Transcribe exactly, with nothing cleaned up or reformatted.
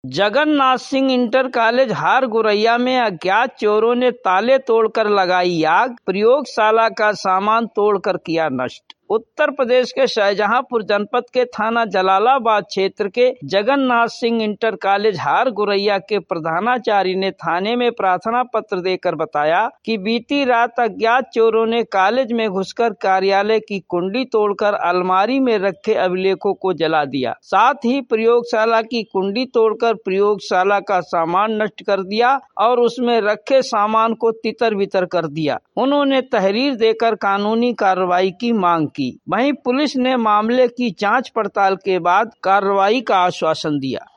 Jagannath Singh inter college हार गुरैया में अज्ञात चोरों ने ताले तोड़कर लगाई आग, प्रयोगशाला का सामान तोड़कर किया नष्ट। उत्तर प्रदेश के शाहजहांपुर जनपद के थाना जलालाबाद क्षेत्र के जगन्नाथ सिंह इंटर कॉलेज हार गुरैया के प्रधानाचार्य ने थाने में प्रार्थना पत्र देकर बताया कि बीती रात अज्ञात चोरों ने कॉलेज में घुसकर कार्यालय की कुंडी तोड़कर अलमारी में रखे अभिलेखों को जला दिया। साथ ही प्रयोगशाला की कुंडी तोड़कर प्रयोगशाला का सामान नष्ट कर दिया और उसमें रखे सामान को तितर बितर कर दिया। उन्होंने तहरीर देकर कानूनी कार्रवाई की मांग की। वहीं पुलिस ने मामले की जांच पड़ताल के बाद कार्रवाई का आश्वासन दिया।